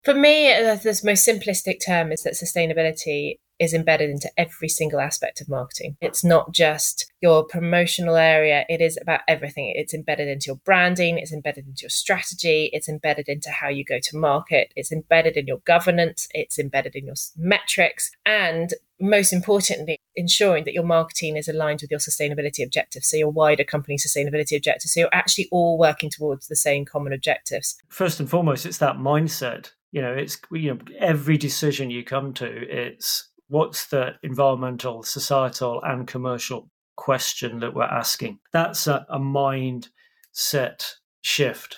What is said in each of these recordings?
For me, the most simplistic term is that sustainability is embedded into every single aspect of marketing. It's not just your promotional area, it is about everything. It's embedded into your branding, it's embedded into your strategy, it's embedded into how you go to market, it's embedded in your governance, it's embedded in your metrics, and most importantly, ensuring that your marketing is aligned with your sustainability objectives, so your wider company sustainability objectives. So you're actually all working towards the same common objectives. First and foremost, it's that mindset. It's every decision you come to, it's what's the environmental, societal, and commercial question that we're asking. That's a mindset shift.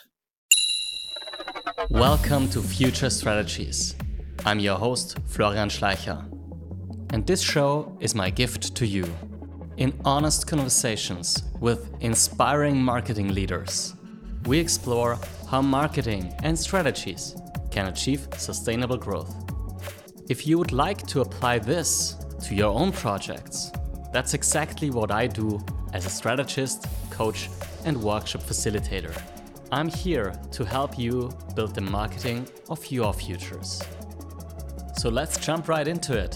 Welcome to Future Strategies. I'm your host, Florian Schleicher. And this show is my gift to you. In honest conversations with inspiring marketing leaders, we explore how marketing and strategies can achieve sustainable growth. If you would like to apply this to your own projects, that's exactly what I do as a strategist, coach, and workshop facilitator. I'm here to help you build the marketing of your futures. So let's jump right into it.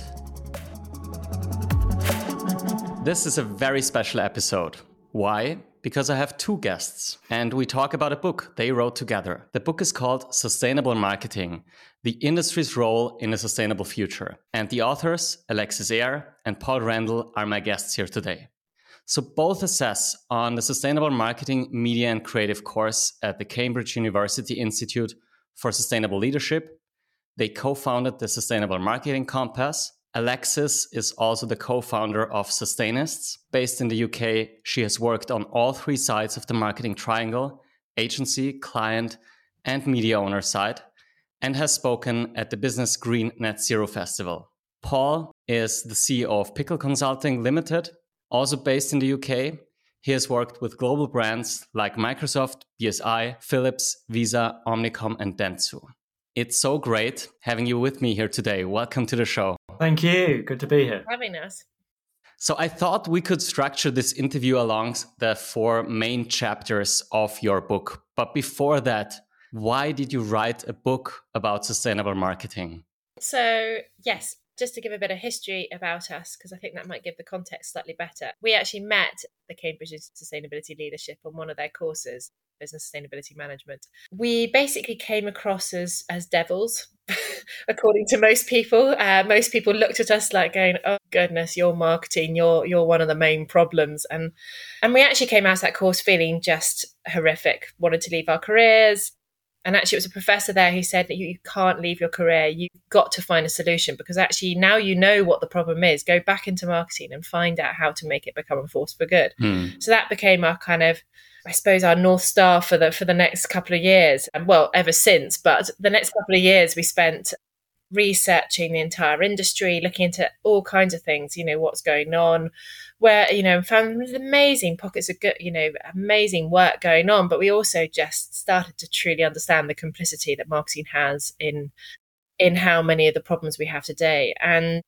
This is a very special episode. Why? Because I have two guests and we talk about a book they wrote together. The book is called Sustainable Marketing, the Industry's Role in a Sustainable Future. And the authors, Alexis Eyre and Paul Randall, are my guests here today. So both assess on the Sustainable Marketing, Media and Creative course at the Cambridge University Institute for Sustainable Leadership. They co-founded the Sustainable Marketing Compass. Alexis is also the co-founder of Sustainists. Based in the UK, she has worked on all three sides of the marketing triangle, agency, client, and media owner side, and has spoken at the Business Green Net Zero Festival. Paul is the CEO of Pickle Consulting Limited, also based in the UK. He has worked with global brands like Microsoft, BSI, Philips, Visa, Omnicom, and Dentsu. It's so great having you with me here today. Welcome to the show. Thank you. Good to be here. Having us. So I thought we could structure this interview along the four main chapters of your book. But before that, why did you write a book about sustainable marketing? So, yes, just to give a bit of history about us, because I think that might give the context slightly better. We actually met the Cambridge Sustainability Leadership on one of their courses, Business Sustainability Management. We basically came across as devils, according to most people. Most people looked at us like going, "Oh goodness, you're marketing. You're one of the main problems." And we actually came out of that course feeling just horrific. Wanted to leave our careers. And actually, it was a professor there who said that you can't leave your career. You've got to find a solution because actually now you know what the problem is. Go back into marketing and find out how to make it become a force for good. So that became our kind of, I suppose, our North Star for the next couple of years. Well, ever since. But the next couple of years we spent researching the entire industry, looking into all kinds of things, what's going on, where, found amazing pockets of good, amazing work going on. But we also just started to truly understand the complicity that marketing has in how many of the problems we have today. And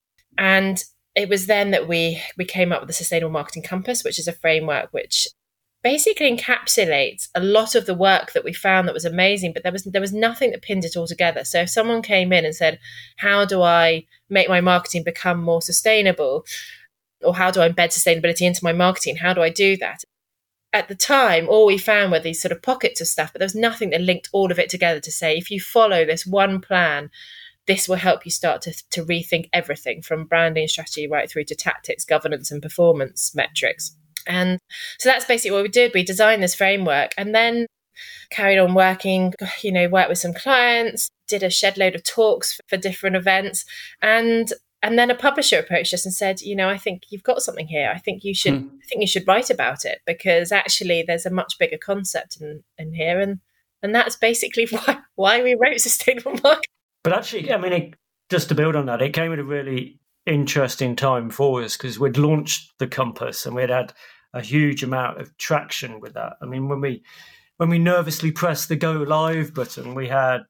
it was then that we came up with the Sustainable Marketing Compass, which is a framework which basically encapsulates a lot of the work that we found that was amazing, but there was nothing that pinned it all together. So if someone came in and said, how do I make my marketing become more sustainable? Or how do I embed sustainability into my marketing? How do I do that? At the time, all we found were these sort of pockets of stuff, but there was nothing that linked all of it together to say, if you follow this one plan, this will help you start to rethink everything from branding strategy right through to tactics, governance, and performance metrics. And so that's basically what we did. We designed this framework and then carried on working, worked with some clients, did a shed load of talks for different events. And then a publisher approached us and said, I think you've got something here. I think you should write about it because actually there's a much bigger concept in here. And that's basically why we wrote Sustainable Marketing. But actually, just to build on that, it came at a really interesting time for us because we'd launched the Compass and we'd had a huge amount of traction with that. When we nervously pressed the go live button, we had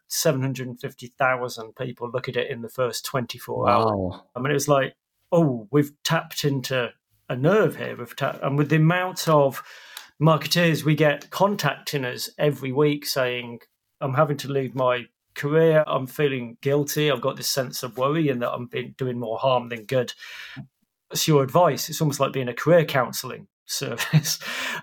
750,000 people look at it in the first 24 hours. It was like, oh, we've tapped into a nerve here. And with the amount of marketeers we get contacting us every week saying, I'm having to leave my career, I'm feeling guilty. I've got this sense of worry and that I'm doing more harm than good. What's your advice? It's almost like being a career counselling service.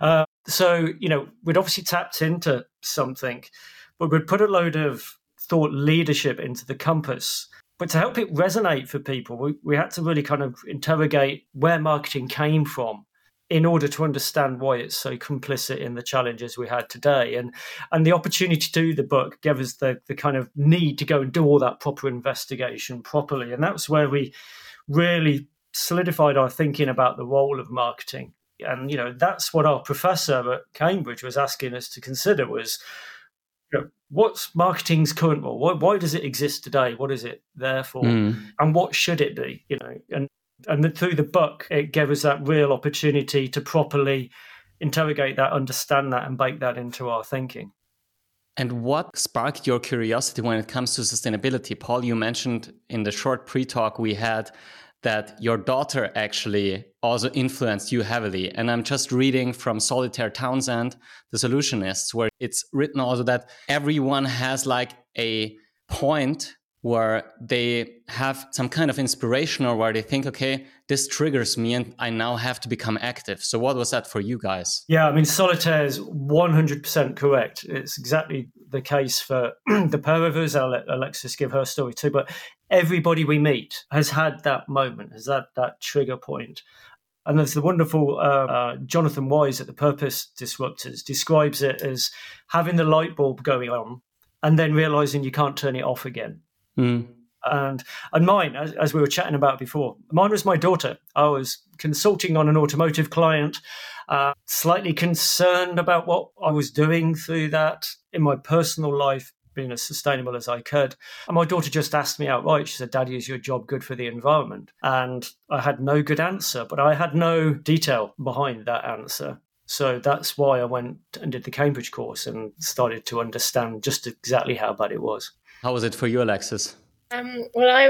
So, we'd obviously tapped into something, but we'd put a load of thought leadership into the compass. But to help it resonate for people, we had to really kind of interrogate where marketing came from in order to understand why it's so complicit in the challenges we had today. And the opportunity to do the book gave us the kind of need to go and do all that proper investigation properly. And that's where we really solidified our thinking about the role of marketing. And, that's what our professor at Cambridge was asking us to consider was, what's marketing's current role? Why does it exist today? What is it there for? And what should it be? And through the book, it gave us that real opportunity to properly interrogate that, understand that, and bake that into our thinking. And what sparked your curiosity when it comes to sustainability? Paul, you mentioned in the short pre-talk we had that your daughter actually also influenced you heavily. And I'm just reading from Solitaire Townsend, The Solutionists, where it's written also that everyone has like a point where they have some kind of inspiration or where they think, okay, this triggers me and I now have to become active. So what was that for you guys? Yeah, I mean, Solitaire is 100% correct. It's exactly the case for the pair of us. I'll let Alexis give her story too. But everybody we meet has had that moment, has had that trigger point. And there's the wonderful Jonathan Wise at the Purpose Disruptors describes it as having the light bulb going on and then realizing you can't turn it off again. And mine, as we were chatting about before, mine was my daughter. I was consulting on an automotive client, slightly concerned about what I was doing through that in my personal life, being as sustainable as I could. And my daughter just asked me outright, she said, "Daddy, is your job good for the environment?" And I had no good answer, but I had no detail behind that answer. So that's why I went and did the Cambridge course and started to understand just exactly how bad it was. How was it for you, Alexis? Well, I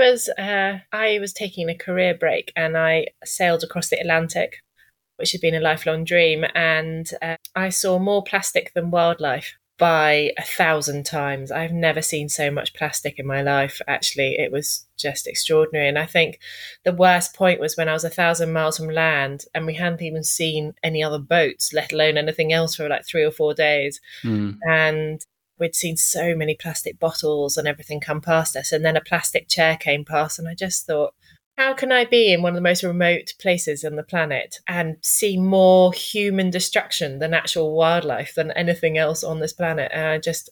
was taking a career break and I sailed across the Atlantic, which had been a lifelong dream. And I saw more plastic than wildlife by 1,000 times. I've never seen so much plastic in my life. Actually, it was just extraordinary. And I think the worst point was when I was 1,000 miles from land and we hadn't even seen any other boats, let alone anything else, for like 3 or 4 days. And we'd seen so many plastic bottles and everything come past us. And then a plastic chair came past and I just thought, how can I be in one of the most remote places on the planet and see more human destruction than actual wildlife, than anything else on this planet? And I just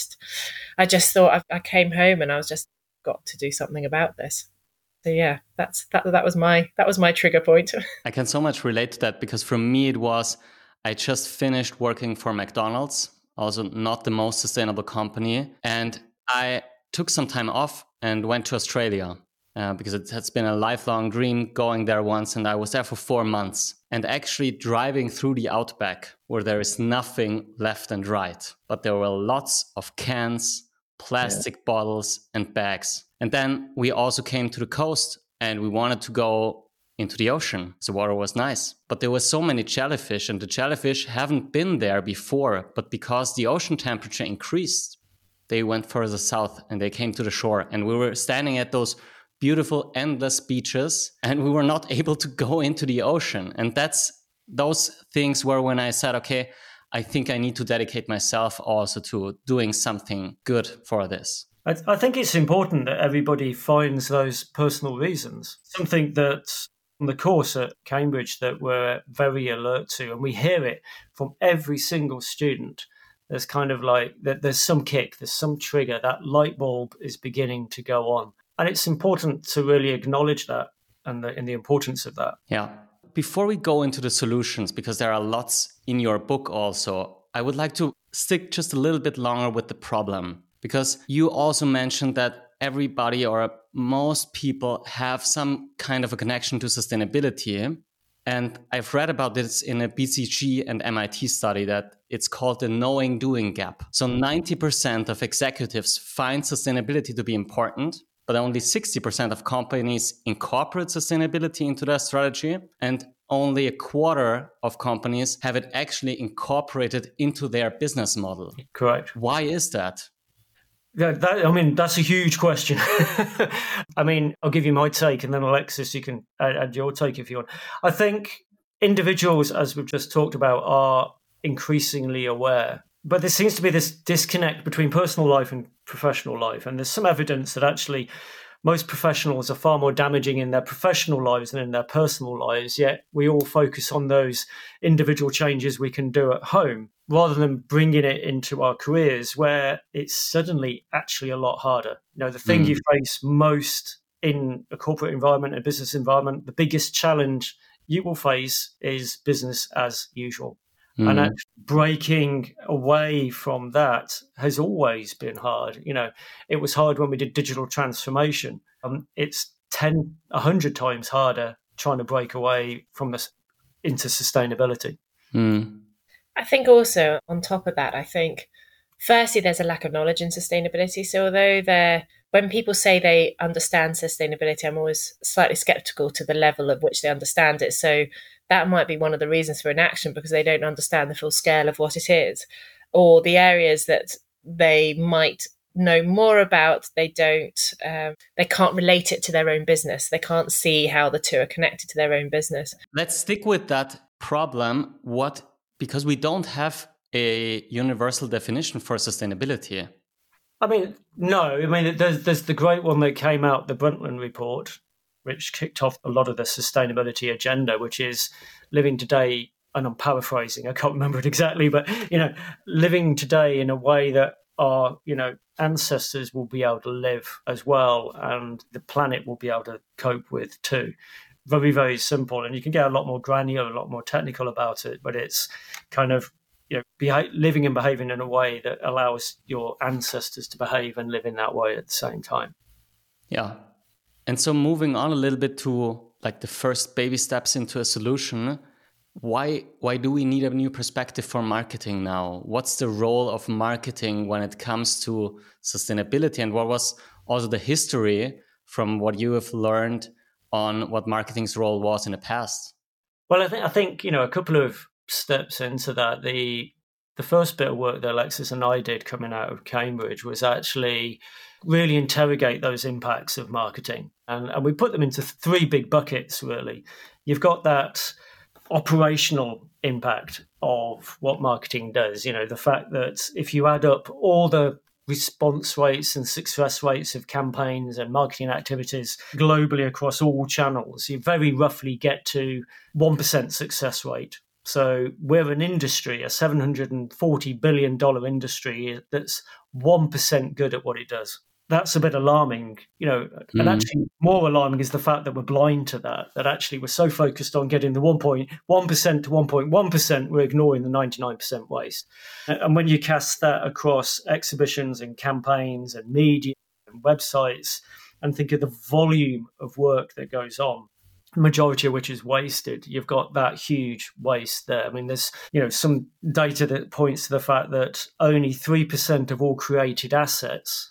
thought, I came home and I was just got to do something about this. So yeah, that was my trigger point. I can so much relate to that because for me it was, I just finished working for McDonald's, also not the most sustainable company. And I took some time off and went to Australia. Because it has been a lifelong dream going there once, and I was there for 4 months. And actually driving through the outback where there is nothing left and right, but there were lots of cans, plastic bottles and bags. And then we also came to the coast and we wanted to go into the ocean. The water was nice, but there were so many jellyfish and the jellyfish haven't been there before, but because the ocean temperature increased, they went further south and they came to the shore. And we were standing at those beautiful, endless beaches, and we were not able to go into the ocean. And that's those things where when I said, okay, I think I need to dedicate myself also to doing something good for this. I think it's important that everybody finds those personal reasons, something that on the course at Cambridge that we're very alert to, and we hear it from every single student. There's kind of like, there's some kick, there's some trigger, that light bulb is beginning to go on. And it's important to really acknowledge that and the importance of that. Yeah. Before we go into the solutions, because there are lots in your book also, I would like to stick just a little bit longer with the problem. Because you also mentioned that everybody or most people have some kind of a connection to sustainability. And I've read about this in a BCG and MIT study that it's called the knowing-doing gap. So 90% of executives find sustainability to be important, but only 60% of companies incorporate sustainability into their strategy, and only a quarter of companies have it actually incorporated into their business model. Correct. Why is that? That's a huge question. I mean, I'll give you my take, and then Alexis, you can add your take if you want. I think individuals, as we've just talked about, are increasingly aware. But there seems to be this disconnect between personal life and professional life. And there's some evidence that actually most professionals are far more damaging in their professional lives than in their personal lives, yet we all focus on those individual changes we can do at home rather than bringing it into our careers where it's suddenly actually a lot harder. The thing you face most in a corporate environment, a business environment, the biggest challenge you will face is business as usual. And actually breaking away from that has always been hard. It was hard when we did digital transformation. It's 100 times harder trying to break away from this into sustainability. I think also on top of that, firstly, there's a lack of knowledge in sustainability. So although when people say they understand sustainability, I'm always slightly skeptical to the level of which they understand it. So that might be one of the reasons for inaction, because they don't understand the full scale of what it is, or the areas that they might know more about. They can't relate it to their own business. They can't see how the two are connected to their own business. Let's stick with that problem. Because we don't have a universal definition for sustainability. There's the great one that came out, the Brundtland Report, which kicked off a lot of the sustainability agenda, which is living today, and I'm paraphrasing, I can't remember it exactly, but, living today in a way that our, ancestors will be able to live as well, and the planet will be able to cope with too. Very, very simple. And you can get a lot more granular, a lot more technical about it, but it's kind of, living and behaving in a way that allows your ancestors to behave and live in that way at the same time. Yeah. And so moving on a little bit to like the first baby steps into a solution, why do we need a new perspective for marketing now? What's the role of marketing when it comes to sustainability? And what was also the history from what you have learned on what marketing's role was in the past? Well, I think a couple of steps into that. The first bit of work that Alexis and I did coming out of Cambridge was actually really interrogate those impacts of marketing. And we put them into three big buckets, really. You've got that operational impact of what marketing does. The fact that if you add up all the response rates and success rates of campaigns and marketing activities globally across all channels, you very roughly get to 1% success rate. So we're an industry, a $740 billion industry that's 1% good at what it does. That's a bit alarming, and actually more alarming is the fact that we're blind to that actually we're so focused on getting the 1.1% to 1.1%, we're ignoring the 99% waste. And when you cast that across exhibitions and campaigns and media and websites and think of the volume of work that goes on, majority of which is wasted, you've got that huge waste there. There's some data that points to the fact that only 3% of all creative assets,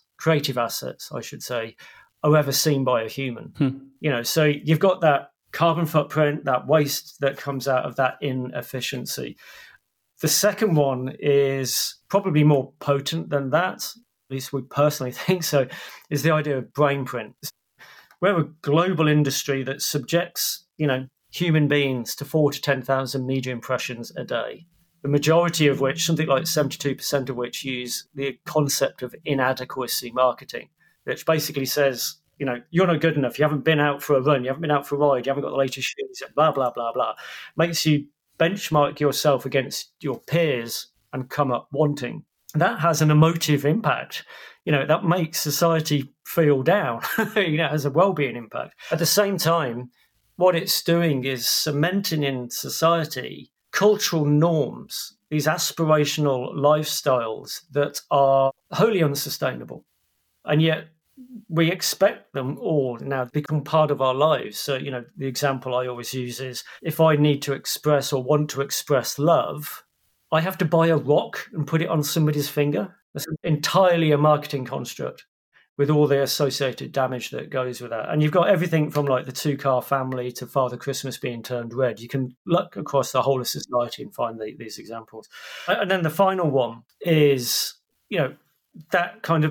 I should say, are ever seen by a human. So you've got that carbon footprint, that waste that comes out of that inefficiency. The second one is probably more potent than that, at least we personally think so, is the idea of brain print. We're a global industry that subjects, human beings to 4,000 to 10,000 media impressions a day. The majority of which, something like 72% of which, use the concept of inadequacy marketing, which basically says, you're not good enough. You haven't been out for a run. You haven't been out for a ride. You haven't got the latest shoes, blah, blah, blah, blah. Makes you benchmark yourself against your peers and come up wanting. That has an emotive impact. That makes society feel down. It has a well-being impact. At the same time, what it's doing is cementing in society cultural norms, these aspirational lifestyles that are wholly unsustainable. And yet we expect them all now to become part of our lives. So, the example I always use is if I need to express or want to express love, I have to buy a rock and put it on somebody's finger. That's entirely a marketing construct with all the associated damage that goes with that. And you've got everything from like the two-car family to Father Christmas being turned red. You can look across the whole of society and find these examples. And then the final one is, that kind of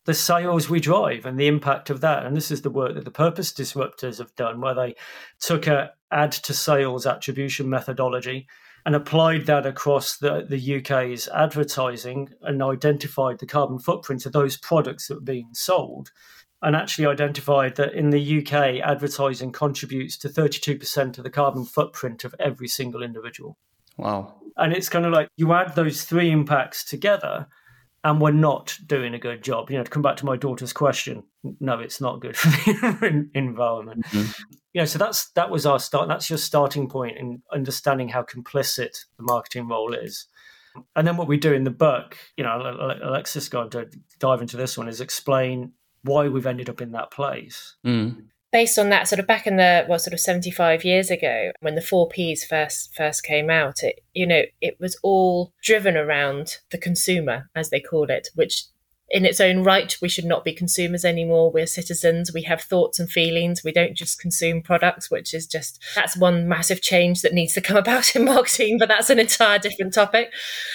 the sales we drive and the impact of that. And this is the work that the purpose disruptors have done, where they took a add to sales attribution methodology and applied that across the UK's advertising and identified the carbon footprint of those products that were being sold, and actually identified that in the UK, advertising contributes to 32% of the carbon footprint of every single individual. Wow. And it's kind of like you add those three impacts together and we're not doing a good job. To come back to my daughter's question, no, it's not good for the environment. Mm-hmm. So that was our start. That's your starting point in understanding how complicit the marketing role is. And then what we do in the book, Alexis going to dive into this one, is explain why we've ended up in that place. Based on that, sort of back in the 75 years ago, when the 4Ps first came out, it was all driven around the consumer, as they called it, which in its own right, we should not be consumers anymore. We're citizens. We have thoughts and feelings. We don't just consume products, that's one massive change that needs to come about in marketing, but that's an entire different topic.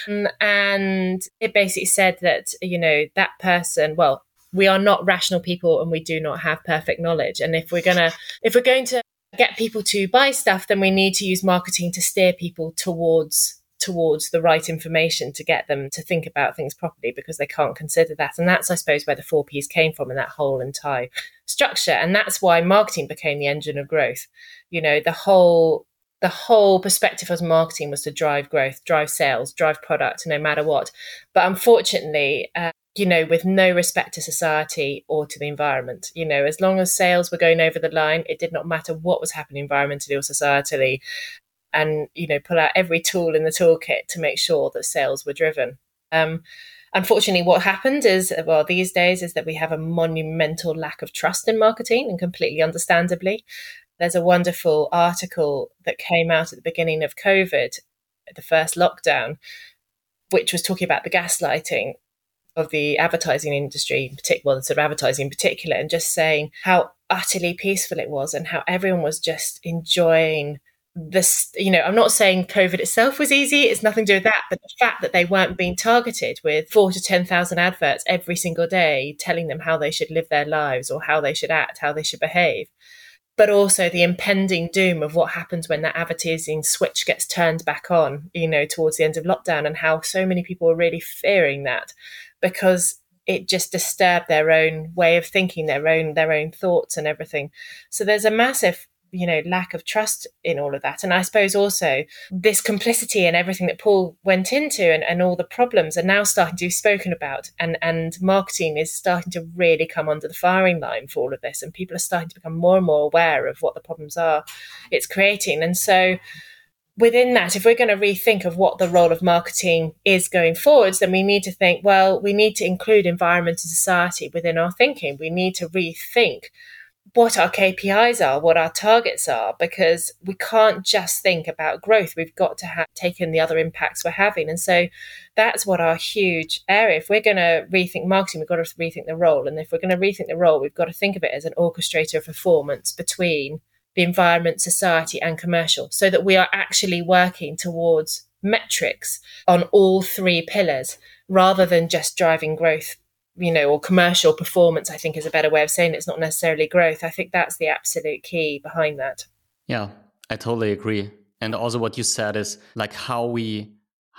And it basically said that, that person, we are not rational people and we do not have perfect knowledge. And if we're going to get people to buy stuff, then we need to use marketing to steer people towards the right information to get them to think about things properly, because they can't consider that. And that's, I suppose, where the 4Ps came from in that whole entire structure. And that's why marketing became the engine of growth. The whole perspective of marketing was to drive growth, drive sales, drive product, no matter what. But unfortunately, with no respect to society or to the environment. As long as sales were going over the line, it did not matter what was happening environmentally or societally, and, pull out every tool in the toolkit to make sure that sales were driven. Unfortunately, what happened these days is that we have a monumental lack of trust in marketing, and completely understandably. There's a wonderful article that came out at the beginning of COVID, the first lockdown, which was talking about the gaslighting of the advertising industry, advertising in particular, and just saying how utterly peaceful it was and how everyone was just enjoying this. I'm not saying COVID itself was easy, it's nothing to do with that, but the fact that they weren't being targeted with 4,000 to 10,000 adverts every single day telling them how they should live their lives or how they should act, how they should behave. But also the impending doom of what happens when that advertising switch gets turned back on, towards the end of lockdown, and how so many people are really fearing that, because it just disturbed their own way of thinking, their own thoughts and everything. So there's a massive, lack of trust in all of that. And I suppose also this complicity and everything that Paul went into and all the problems are now starting to be spoken about. And marketing is starting to really come under the firing line for all of this. And people are starting to become more and more aware of what the problems are it's creating. And so within that, if we're going to rethink of what the role of marketing is going forwards, then we need to think, we need to include environment and society within our thinking. We need to rethink what our KPIs are, what our targets are, because we can't just think about growth. We've got to take in the other impacts we're having. And so that's what our huge area. If we're going to rethink marketing, we've got to rethink the role. And if we're going to rethink the role, we've got to think of it as an orchestrator of performance between the environment, society, and commercial, so that we are actually working towards metrics on all three pillars rather than just driving growth, or commercial performance, I think is a better way of saying it. It's not necessarily growth. I think that's the absolute key behind that. Yeah, I totally agree. And also what you said is like how we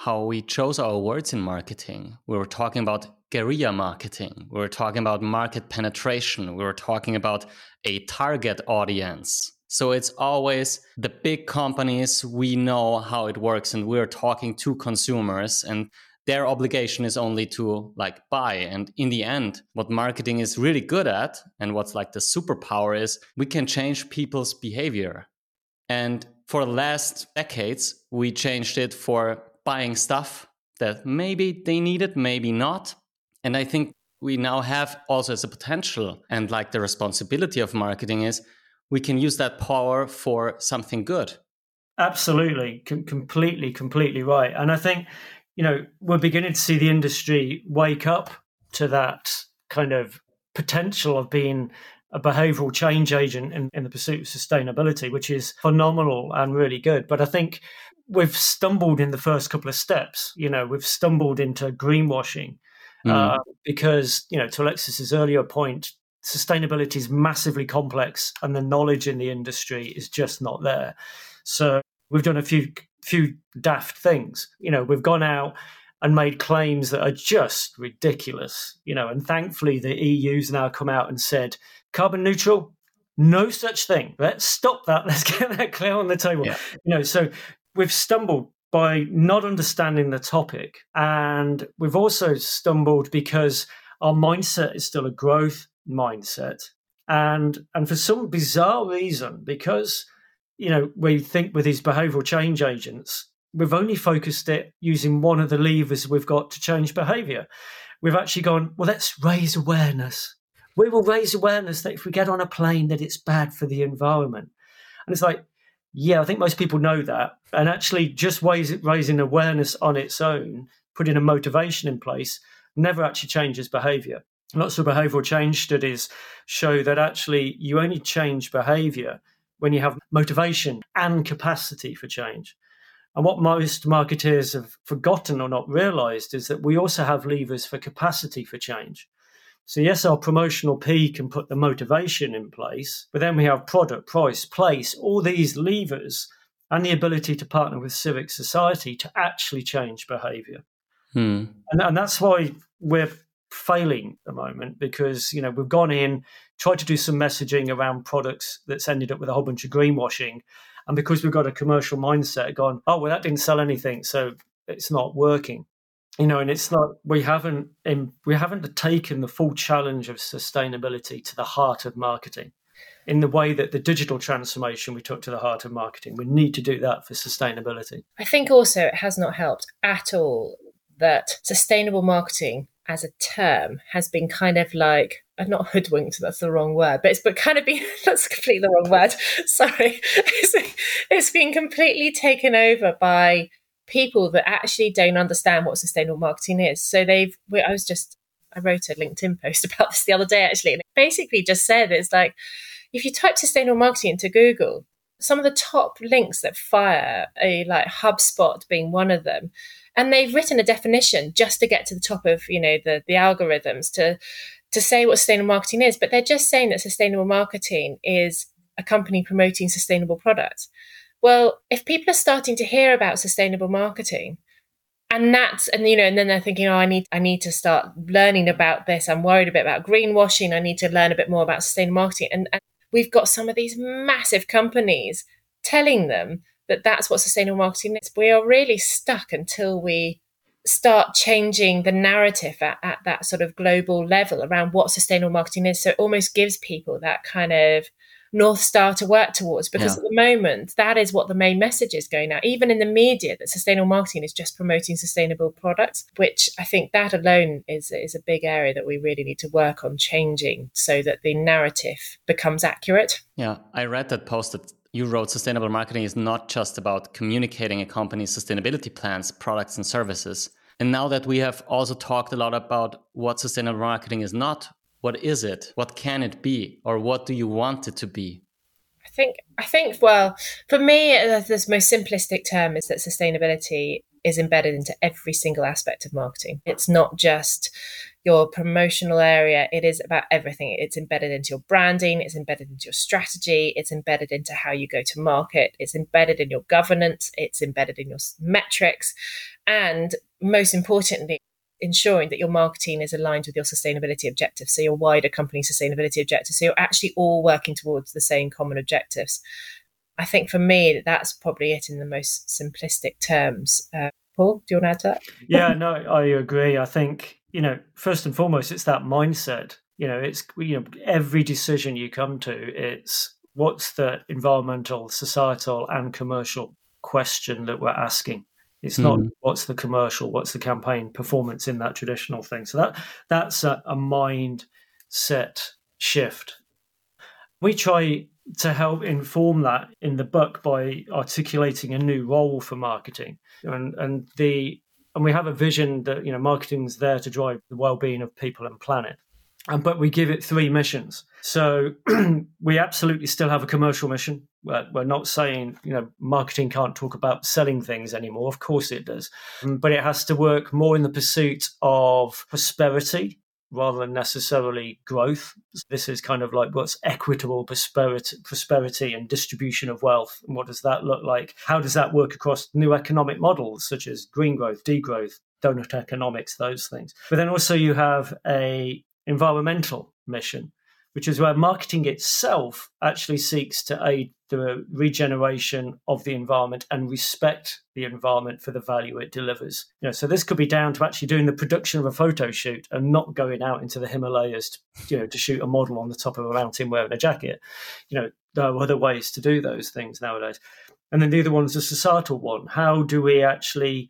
chose our words in marketing. We were talking about guerrilla marketing. We were talking about market penetration. We were talking about a target audience. So it's always the big companies, we know how it works, and we're talking to consumers, and their obligation is only to buy. And in the end, what marketing is really good at, and what's the superpower, is we can change people's behavior. And for the last decades, we changed it for buying stuff that maybe they needed, maybe not. And I think we now have also as a potential, and the responsibility of marketing is we can use that power for something good. Absolutely. Completely right. And I think, we're beginning to see the industry wake up to that kind of potential of being a behavioural change agent in the pursuit of sustainability, which is phenomenal and really good. But I think we've stumbled in the first couple of steps. We've stumbled into greenwashing. because, to Alexis's earlier point, sustainability is massively complex and the knowledge in the industry is just not there. So we've done a few daft things. We've gone out and made claims that are just ridiculous, and thankfully the EU's now come out and said, carbon neutral, no such thing. Let's stop that. Let's get that clear on the table. Yeah. So we've stumbled by not understanding the topic. And we've also stumbled because our mindset is still a growth mindset. And for some bizarre reason, because, we think with these behavioral change agents, we've only focused it using one of the levers we've got to change behavior. We've actually gone, well, let's raise awareness. We will raise awareness that if we get on a plane, that it's bad for the environment. And it's like, yeah, I think most people know that. And actually just raising awareness on its own, putting a motivation in place, never actually changes behavior. Lots of behavioral change studies show that actually you only change behavior when you have motivation and capacity for change. And what most marketeers have forgotten or not realized is that we also have levers for capacity for change. So yes, our promotional P can put the motivation in place, but then we have product, price, place, all these levers and the ability to partner with civic society to actually change behavior. And that's why we're failing at the moment, because, we've gone in, tried to do some messaging around products that's ended up with a whole bunch of greenwashing. And because we've got a commercial mindset gone, oh, well, that didn't sell anything, so it's not working. And it's like we haven't taken the full challenge of sustainability to the heart of marketing in the way that the digital transformation we took to the heart of marketing. We need to do that for sustainability. I think also it has not helped at all that sustainable marketing as a term has been kind of like, not hoodwinked, that's the wrong word, but kind of been, that's completely the wrong word, sorry. It's been completely taken over by people that actually don't understand what sustainable marketing is. So I wrote a LinkedIn post about this the other day, actually, and it basically just said, it's like, if you type sustainable marketing into Google, some of the top links that fire, like HubSpot being one of them, and they've written a definition just to get to the top of, the algorithms to say what sustainable marketing is, but they're just saying that sustainable marketing is a company promoting sustainable products. Well, if people are starting to hear about sustainable marketing, and then they're thinking, oh, I need to start learning about this. I'm worried a bit about greenwashing. I need to learn a bit more about sustainable marketing. And we've got some of these massive companies telling them that that's what sustainable marketing is. We are really stuck until we start changing the narrative at that sort of global level around what sustainable marketing is. So it almost gives people that kind of North Star to work towards, because at the moment, that is what the main message is going out, even in the media, that sustainable marketing is just promoting sustainable products, which I think that alone is a big area that we really need to work on changing so that the narrative becomes accurate. Yeah, I read that post that you wrote. Sustainable marketing is not just about communicating a company's sustainability plans, products, and services. And now that we have also talked a lot about what sustainable marketing is not, what is it? What can it be? Or what do you want it to be? I think, well, for me, the most simplistic term is that sustainability is embedded into every single aspect of marketing. It's not just your promotional area. It is about everything. It's embedded into your branding. It's embedded into your strategy. It's embedded into how you go to market. It's embedded in your governance. It's embedded in your metrics. And most importantly, ensuring that your marketing is aligned with your sustainability objectives, so your wider company sustainability objectives. So you're actually all working towards the same common objectives. I think for me, that's probably it in the most simplistic terms. Paul, do you want to add to that? Yeah, no, I agree. I think, first and foremost, it's that mindset. It's, every decision you come to, it's what's the environmental, societal, and commercial question that we're asking. It's not what's the commercial, what's the campaign performance in that traditional thing. So that's a mindset shift. We try to help inform that in the book by articulating a new role for marketing, and we have a vision that marketing's there to drive the well-being of people and planet. But we give it 3 missions. So we absolutely still have a commercial mission. We're not saying, marketing can't talk about selling things anymore. Of course it does. But it has to work more in the pursuit of prosperity rather than necessarily growth. This is kind of like what's equitable prosperity and distribution of wealth. And what does that look like? How does that work across new economic models such as green growth, degrowth, donut economics, those things? But then also you have a environmental mission, which is where marketing itself actually seeks to aid the regeneration of the environment and respect the environment for the value it delivers. So this could be down to actually doing the production of a photo shoot and not going out into the Himalayas, to shoot a model on the top of a mountain wearing a jacket. There are other ways to do those things nowadays. And then the other one's a societal one. How do we actually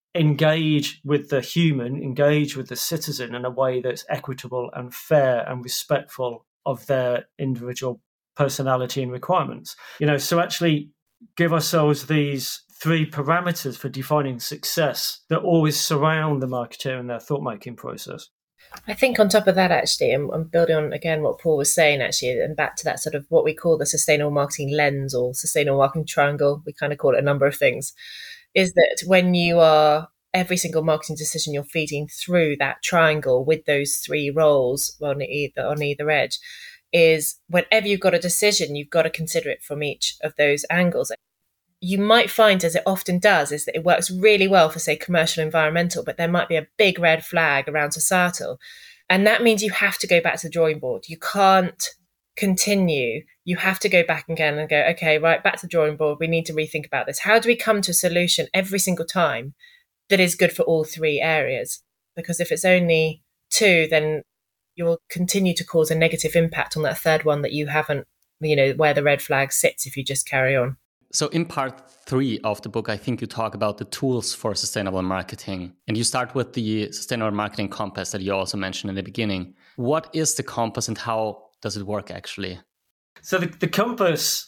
engage with the human, engage with the citizen in a way that's equitable and fair and respectful of their individual personality and requirements? So actually give ourselves these 3 parameters for defining success that always surround the marketer and their thought-making process. I think on top of that, actually, I'm building on, again, what Paul was saying, actually, and back to that sort of what we call the sustainable marketing lens or sustainable marketing triangle. We kind of call it a number of things. Is that when you are, every single marketing decision, you're feeding through that triangle with those 3 roles on either edge, is whenever you've got a decision, you've got to consider it from each of those angles. You might find, as it often does, is that it works really well for, say, commercial environmental, but there might be a big red flag around societal. And that means you have to go back to the drawing board. You can't continue. You have to go back again and go, okay, right, back to the drawing board. We need to rethink about this. How do we come to a solution every single time that is good for all 3 areas? Because if it's only 2, then you'll continue to cause a negative impact on that 3rd one that you haven't, where the red flag sits if you just carry on. So in part 3 of the book, I think you talk about the tools for sustainable marketing. And you start with the sustainable marketing compass that you also mentioned in the beginning. What is the compass and how does it work actually? So the compass,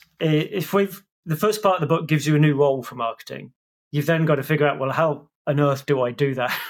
the first part of the book gives you a new role for marketing. You've then got to figure out, well, how on earth do I do that?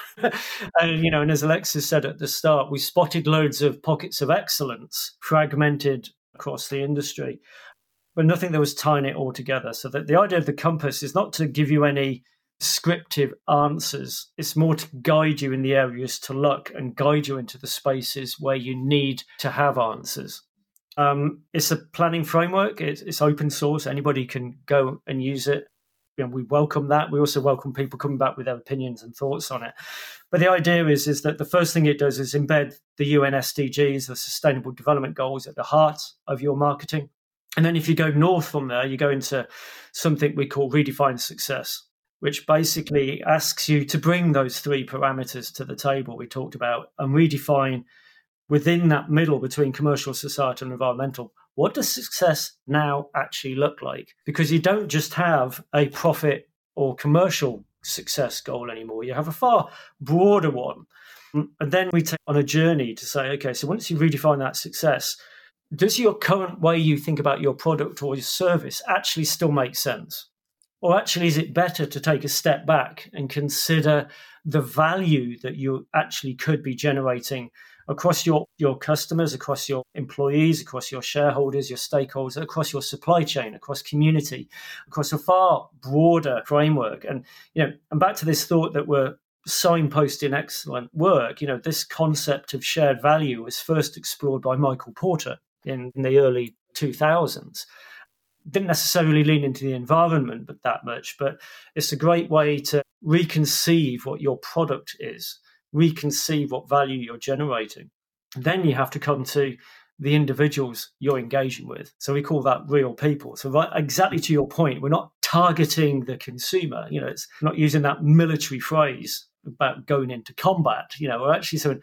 And as Alexis said at the start, we spotted loads of pockets of excellence fragmented across the industry, but nothing that was tying it all together. So that the idea of the compass is not to give you any scriptive answers. It's more to guide you in the areas to look and guide you into the spaces where you need to have answers. It's a planning framework. It's open source. Anybody can go and use it. We welcome that. We also welcome people coming back with their opinions and thoughts on it. But the idea is that the first thing it does is embed the UN SDGs, the Sustainable Development Goals, at the heart of your marketing. And then if you go north from there, you go into something we call Redefine Success, which basically asks you to bring those 3 parameters to the table we talked about and redefine within that middle between commercial, societal, and environmental. What does success now actually look like? Because you don't just have a profit or commercial success goal anymore. You have a far broader one. And then we take on a journey to say, okay, so once you redefine that success, does your current way you think about your product or your service actually still make sense? Or actually, is it better to take a step back and consider the value that you actually could be generating across your customers, across your employees, across your shareholders, your stakeholders, across your supply chain, across community, across a far broader framework? And, and back to this thought that we're signposting excellent work, this concept of shared value was first explored by Michael Porter in the early 2000s. Didn't necessarily lean into the environment but that much, but it's a great way to reconceive what your product is, reconceive what value you're generating. Then you have to come to the individuals you're engaging with. So we call that real people. So right, exactly to your point, we're not targeting the consumer. It's not using that military phrase about going into combat. We're actually saying,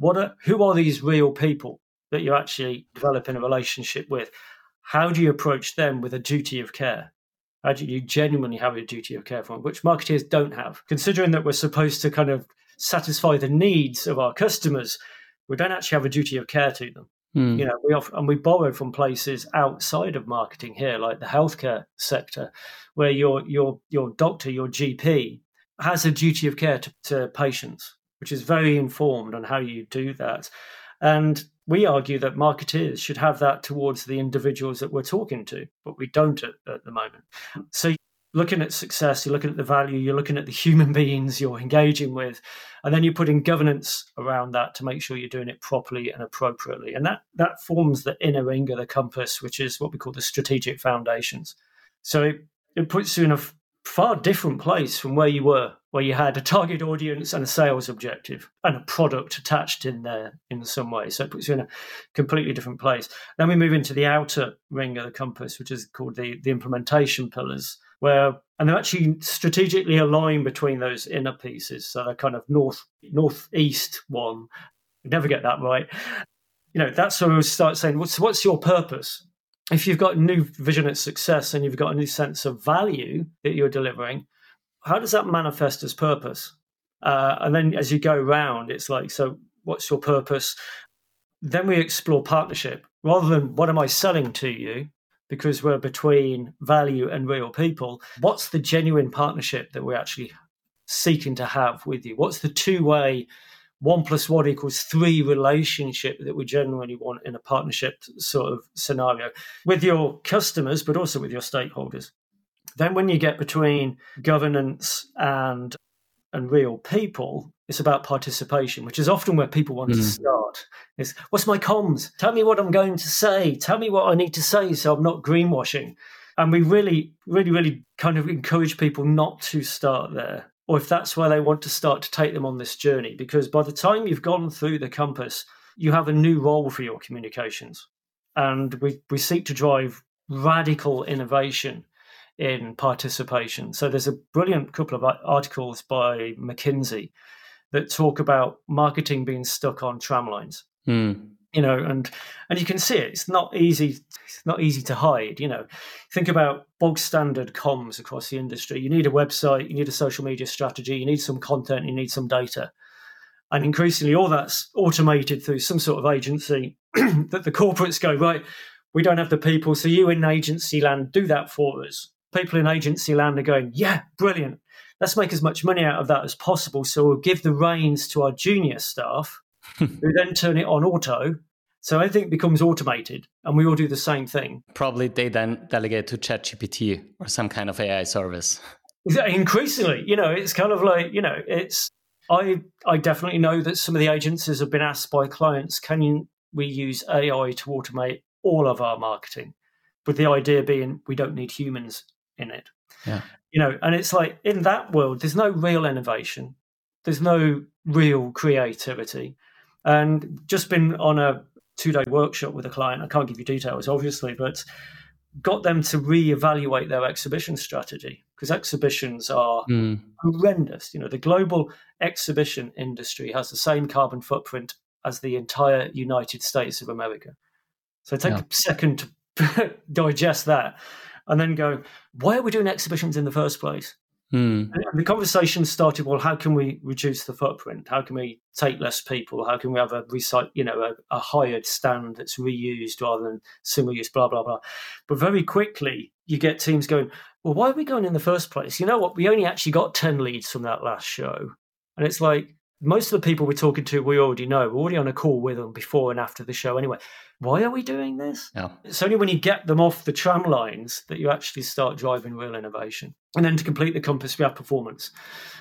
who are these real people that you're actually developing a relationship with? How do you approach them with a duty of care? How do you genuinely have a duty of care for them, which marketeers don't have? Considering that we're supposed to kind of satisfy the needs of our customers, we don't actually have a duty of care to them. We borrow from places outside of marketing here, like the healthcare sector, where your doctor, your GP, has a duty of care to patients, which is very informed on how you do that. And we argue that marketeers should have that towards the individuals that we're talking to, but we don't at the moment. So looking at success, you're looking at the value, you're looking at the human beings you're engaging with, and then you put in governance around that to make sure you're doing it properly and appropriately. And that forms the inner ring of the compass, which is what we call the strategic foundations. So it puts you in a far different place from where you were, where you had a target audience and a sales objective and a product attached in there in some way. So it puts you in a completely different place. Then we move into the outer ring of the compass, which is called the implementation pillars, and they're actually strategically aligned between those inner pieces. So they're kind of northeast one. You never get that right. That's where we start saying, what's your purpose? If you've got a new vision of success and you've got a new sense of value that you're delivering, how does that manifest as purpose? And then as you go around, it's like, so what's your purpose? Then we explore partnership rather than what am I selling to you? Because we're between value and real people. What's the genuine partnership that we're actually seeking to have with you? What's the two-way 1 + 1 = 3 relationship that we generally want in a partnership sort of scenario with your customers, but also with your stakeholders? Then when you get between governance and real people, it's about participation, which is often where people want to start. Is what's my comms? Tell me what I'm going to say. Tell me what I need to say so I'm not greenwashing. And we really, really, really kind of encourage people not to start there. Or if that's where they want to start, to take them on this journey. Because by the time you've gone through the compass, you have a new role for your communications. And we seek to drive radical innovation in participation. So there's a brilliant couple of articles by McKinsey that talk about marketing being stuck on tramlines. And you can see it. It's not easy to hide. Think about bog standard comms across the industry. You need a website, you need a social media strategy, you need some content, you need some data. And increasingly all that's automated through some sort of agency that the corporates go, right, we don't have the people, so you in agency land do that for us. People in agency land are going, yeah, brilliant. Let's make as much money out of that as possible. So we'll give the reins to our junior staff who then turn it on auto. So everything becomes automated and we all do the same thing. Probably they then delegate to ChatGPT or some kind of AI service. Increasingly, it's kind of like, I definitely know that some of the agencies have been asked by clients, we use AI to automate all of our marketing? With the idea being we don't need humans in it. Yeah. And it's like in that world, there's no real innovation. There's no real creativity. And just been on a 2-day workshop with a client. I can't give you details, obviously, but got them to reevaluate their exhibition strategy because exhibitions are horrendous. The global exhibition industry has the same carbon footprint as the entire United States of America. So take a second to digest that and then go, why are we doing exhibitions in the first place? And the conversation started, well, how can we reduce the footprint? How can we take less people? How can we have a hired stand that's reused rather than single use, blah, blah, blah. But very quickly you get teams going, well, why are we going in the first place? You know what? We only actually got 10 leads from that last show. And it's like, most of the people we're talking to, we already know. We're already on a call with them before and after the show anyway. Why are we doing this? Yeah. It's only when you get them off the tram lines that you actually start driving real innovation. And then to complete the compass, we have performance,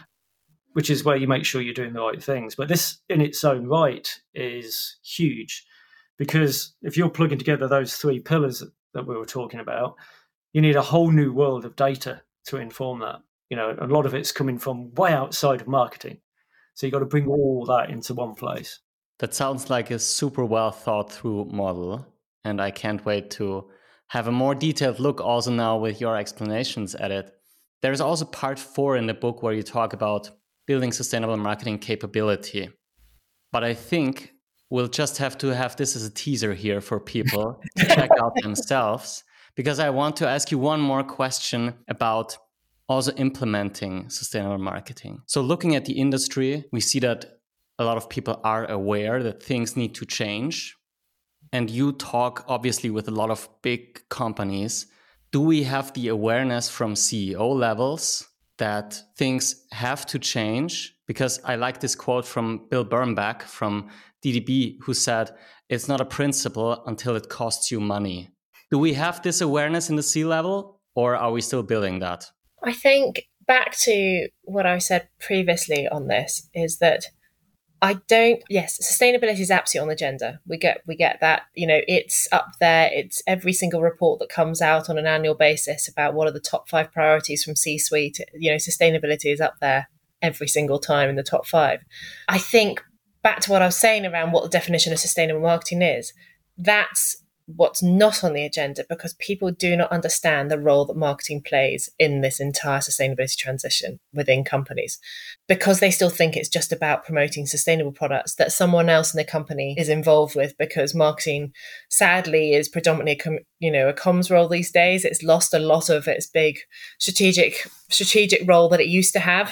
which is where you make sure you're doing the right things. But this in its own right is huge because if you're plugging together those 3 pillars that we were talking about, you need a whole new world of data to inform that. A lot of it's coming from way outside of marketing. So you've got to bring all that into one place. That sounds like a super well thought through model. And I can't wait to have a more detailed look also now with your explanations at it. There's also part 4 in the book where you talk about building sustainable marketing capability. But I think we'll just have to have this as a teaser here for people to check out themselves, because I want to ask you one more question about also implementing sustainable marketing. So looking at the industry, we see that a lot of people are aware that things need to change. And you talk obviously with a lot of big companies. Do we have the awareness from CEO levels that things have to change? Because I like this quote from Bill Bernbach from DDB, who said, it's not a principle until it costs you money. Do we have this awareness in the C-level, or are we still building that? I think back to what I said previously on this is that sustainability is absolutely on the agenda. We get that, it's up there. It's every single report that comes out on an annual basis about what are the top 5 priorities from C-suite. Sustainability is up there every single time in the top 5. I think back to what I was saying around what the definition of sustainable marketing is, that's what's not on the agenda, because people do not understand the role that marketing plays in this entire sustainability transition within companies, because they still think it's just about promoting sustainable products that someone else in the company is involved with, because marketing sadly is predominantly a comms role these days. It's lost a lot of its big strategic role that it used to have.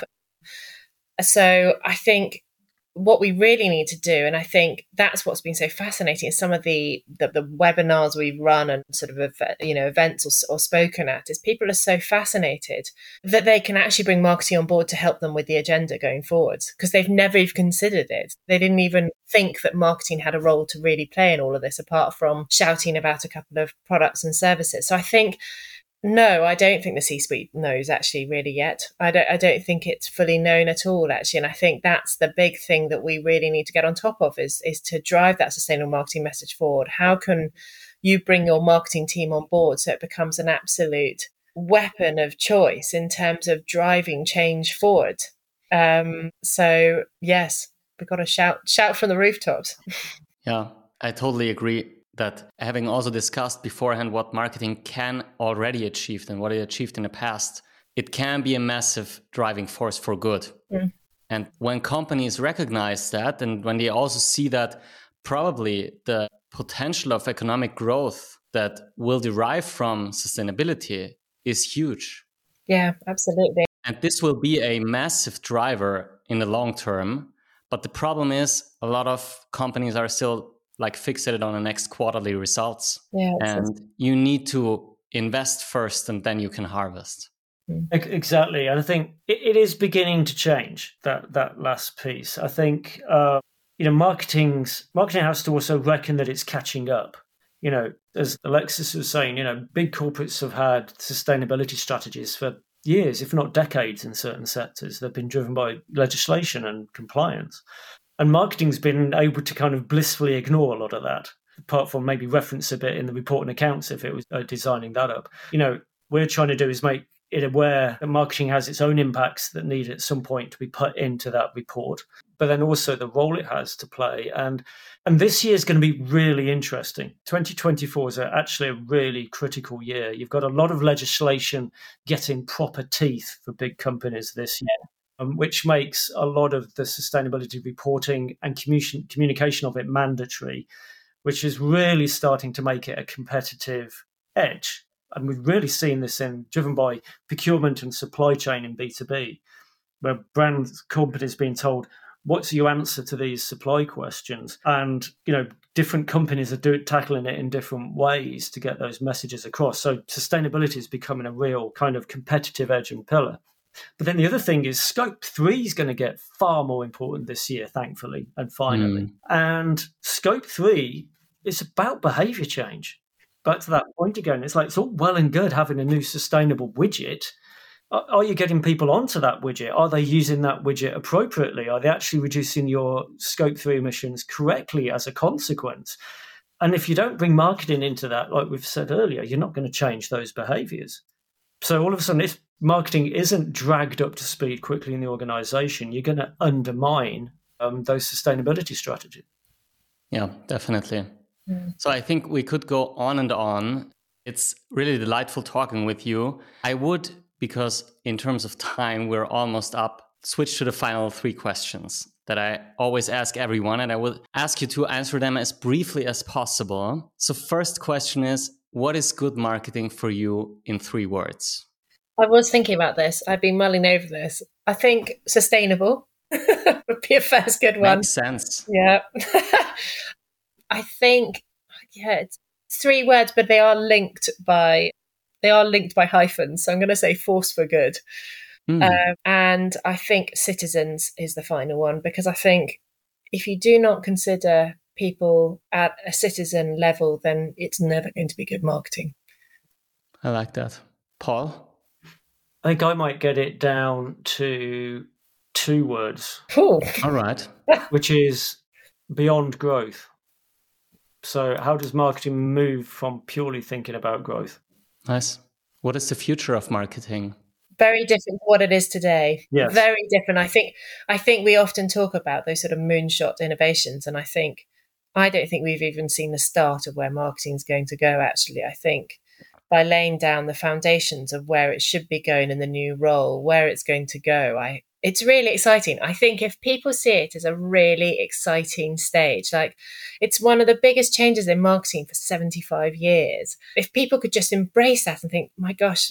So I think what we really need to do, and I think that's what's been so fascinating, is some of the webinars we've run and sort of events or spoken at, is people are so fascinated that they can actually bring marketing on board to help them with the agenda going forwards, because they've never even considered it. They didn't even think that marketing had a role to really play in all of this, apart from shouting about a couple of products and services. So I think, no, I don't think the C-suite knows actually really yet. I don't think it's fully known at all, actually. And I think that's the big thing that we really need to get on top of is to drive that sustainable marketing message forward. How can you bring your marketing team on board so it becomes an absolute weapon of choice in terms of driving change forward? So yes, we've got to shout from the rooftops. Yeah, I totally agree that, having also discussed beforehand what marketing can already achieve and what it achieved in the past, it can be a massive driving force for good. Mm. And when companies recognize that, and when they also see that probably the potential of economic growth that will derive from sustainability is huge. Yeah, absolutely. And this will be a massive driver in the long term. But the problem is a lot of companies are still fixated on the next quarterly results. Yeah, and you need to invest first and then you can harvest. Exactly. And I think it is beginning to change, that last piece. I think, marketing has to also reckon that it's catching up. As Alexis was saying, big corporates have had sustainability strategies for years, if not decades in certain sectors. They've been driven by legislation and compliance. And marketing's been able to kind of blissfully ignore a lot of that, apart from maybe reference a bit in the report and accounts if it was designing that up. We're trying to do is make it aware that marketing has its own impacts that need at some point to be put into that report, but then also the role it has to play. And this year is going to be really interesting. 2024 is actually a really critical year. You've got a lot of legislation getting proper teeth for big companies this year. Which makes a lot of the sustainability reporting and communication of it mandatory, which is really starting to make it a competitive edge. And we've really seen this driven by procurement and supply chain in B2B, where brand companies being told, what's your answer to these supply questions? And, different companies are tackling it in different ways to get those messages across. So sustainability is becoming a real kind of competitive edge and pillar. But then the other thing is Scope 3 is going to get far more important this year, thankfully, and finally. And Scope 3 is about behaviour change. Back to that point again, it's all well and good having a new sustainable widget. Are you getting people onto that widget? Are they using that widget appropriately? Are they actually reducing your Scope 3 emissions correctly as a consequence? And if you don't bring marketing into that, like we've said earlier, you're not going to change those behaviours. So all of a sudden, if marketing isn't dragged up to speed quickly in the organization, you're going to undermine those sustainability strategies. Yeah, definitely. So I think we could go on and on. It's really delightful talking with you. I would, because in terms of time, we're almost up, switch to the final 3 questions that I always ask everyone, and I will ask you to answer them as briefly as possible. So first question is, what is good marketing for you in 3 words? I was thinking about this. I've been mulling over this. I think sustainable would be a first good one. Makes sense. Yeah. I think, it's 3 words, but they are linked by hyphens. So I'm going to say force for good. And I think citizens is the final one, because I think if you do not consider people at a citizen level, then it's never going to be good marketing. I like that. Paul? I think I might get it down to 2 words. Ooh. All right. Which is beyond growth. So how does marketing move from purely thinking about growth? Nice. What is the future of marketing? Very different to what it is today. Yes. Very different. I think we often talk about those sort of moonshot innovations, and I don't think we've even seen the start of where marketing is going to go, actually. I think by laying down the foundations of where it should be going in the new role, where it's going to go, it's really exciting. I think if people see it as a really exciting stage, like it's one of the biggest changes in marketing for 75 years. If people could just embrace that and think, my gosh,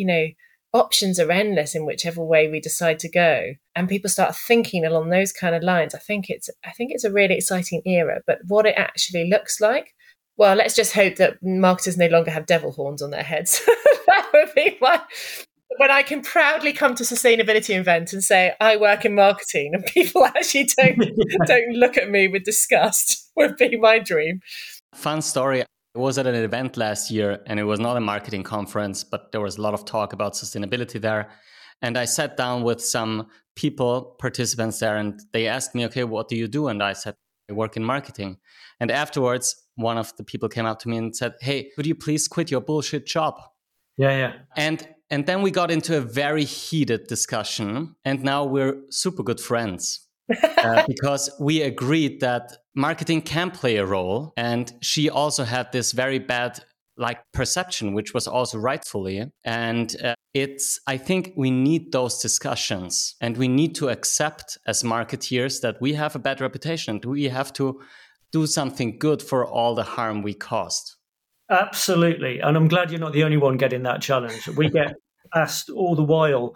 options are endless in whichever way we decide to go, and people start thinking along those kind of lines, I think it's a really exciting era. But what it actually looks like, well, let's just hope that marketers no longer have devil horns on their heads. That would be when I can proudly come to sustainability event and say I work in marketing, and people actually don't look at me with disgust, would be my dream. Fun story. I was at an event last year, and it was not a marketing conference, but there was a lot of talk about sustainability there. And I sat down with some participants there, and they asked me, okay, what do you do? And I said, I work in marketing. And afterwards, one of the people came up to me and said, hey, could you please quit your bullshit job? Yeah. And then we got into a very heated discussion, and now we're super good friends because we agreed that marketing can play a role. And she also had this very bad perception, which was also rightfully. And I think we need those discussions, and we need to accept as marketeers that we have a bad reputation, and we have to do something good for all the harm we caused. Absolutely. And I'm glad you're not the only one getting that challenge. We get asked all the while,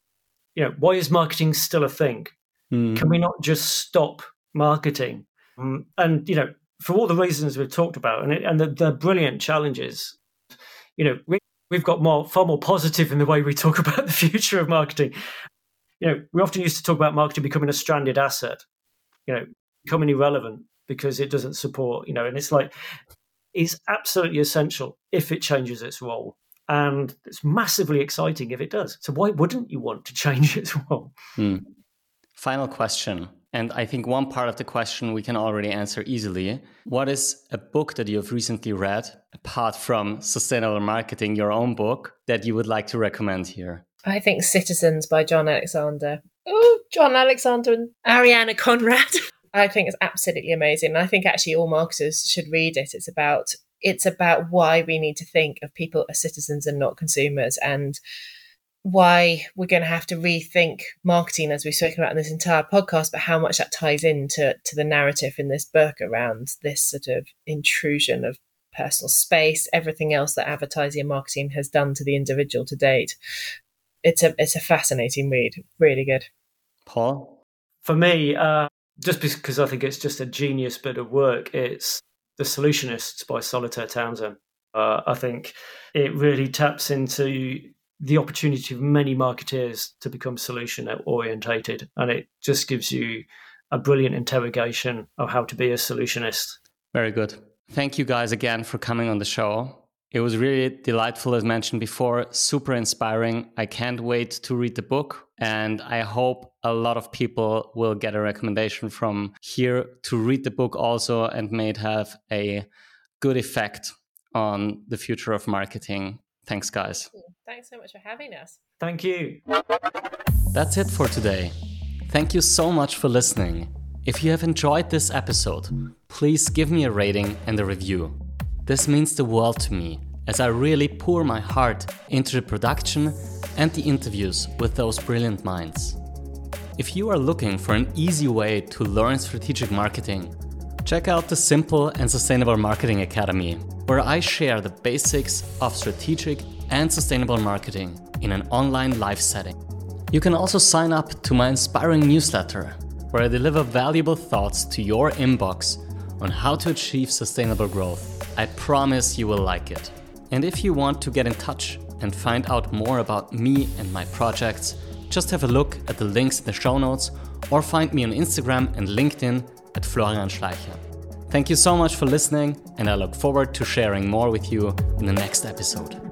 why is marketing still a thing? Can we not just stop marketing? And, for all the reasons we've talked about, and the brilliant challenges, we've got far more positive in the way we talk about the future of marketing. We often used to talk about marketing becoming a stranded asset, becoming irrelevant because it doesn't support, and it's like, is absolutely essential if it changes its role. And it's massively exciting if it does. So why wouldn't you want to change its role? Final question. And I think one part of the question we can already answer easily. What is a book that you have recently read, apart from Sustainable Marketing, your own book, that you would like to recommend here? I think Citizens by John Alexander. Oh, John Alexander and Ariana Conrad. I think it's absolutely amazing. And I think actually all marketers should read it. It's about why we need to think of people as citizens and not consumers, and why we're going to have to rethink marketing, as we've spoken about in this entire podcast, but how much that ties into the narrative in this book around this sort of intrusion of personal space, everything else that advertising and marketing has done to the individual to date. It's a fascinating read. Really good. Paul? For me, just because I think it's just a genius bit of work, it's The Solutionists by Solitaire Townsend. I think it really taps into the opportunity of many marketeers to become solution orientated, and it just gives you a brilliant interrogation of how to be a solutionist. Very good. Thank you guys again for coming on the show. It was really delightful, as mentioned before, super inspiring. I can't wait to read the book, and I hope a lot of people will get a recommendation from here to read the book also, and may it have a good effect on the future of marketing. Thanks, guys. Thanks so much for having us. Thank you. That's it for today. Thank you so much for listening. If you have enjoyed this episode, please give me a rating and a review. This means the world to me, as I really pour my heart into the production and the interviews with those brilliant minds. If you are looking for an easy way to learn strategic marketing, check out the Simple and Sustainable Marketing Academy, where I share the basics of strategic and sustainable marketing in an online live setting. You can also sign up to my inspiring newsletter, where I deliver valuable thoughts to your inbox on how to achieve sustainable growth. I promise you will like it. And if you want to get in touch and find out more about me and my projects, just have a look at the links in the show notes, or find me on Instagram and LinkedIn at Florian Schleicher. Thank you so much for listening, and I look forward to sharing more with you in the next episode.